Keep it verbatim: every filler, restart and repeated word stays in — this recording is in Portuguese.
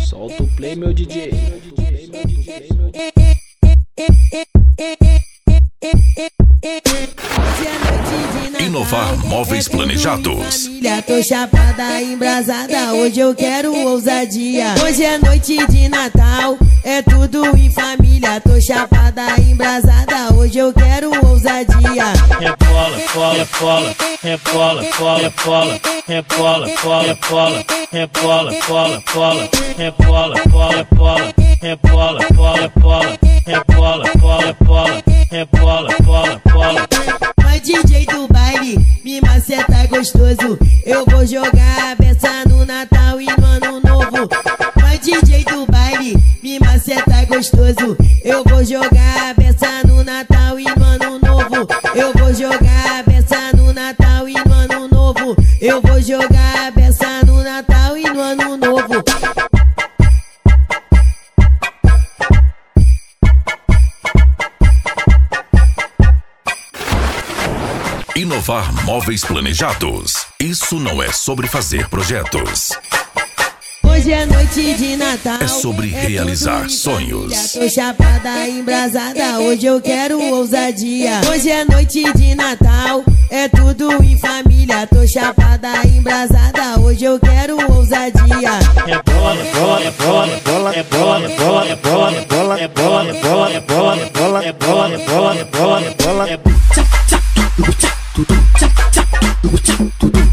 Solta o play, meu D J. Inovar Móveis Planejados. Família, tô chapada, embrasada, hoje eu quero ousadia. Hoje é noite de Natal, é tudo em família. Tô chapada, embrasada, hoje eu quero ousadia. Rebola, bola, bola, rebola, bola, bola, rebola, bola, bola, rebola, bola, bola, rebola, bola, bola, rebola, bola, bola, rebola, bola, bola, rebola, bola, bola. Vai D J do baile, me maceta gostoso. Eu vou jogar a beça no Natal e no Ano Novo. Vai D J do baile, me maceta gostoso. Eu vou jogar a beça no Natal e no Ano Novo. Eu vou jogar a beça no Natal e no Ano Novo. Eu vou jogar a beça no Natal e no Ano Novo. Inovar Móveis Planejados. Isso não é sobre fazer projetos. Hoje é noite de Natal, é sobre é realizar sonhos. Tô chapada, embrasada, hoje eu quero ousadia. Hoje é noite de Natal, é tudo em família. Tô chapada, embrasada, hoje eu quero ousadia. Rebola, bola, bola, bola, rebola, bola, bola, bola, rebola, bola, bola, bola, rebola, bola, bola, bola, bola.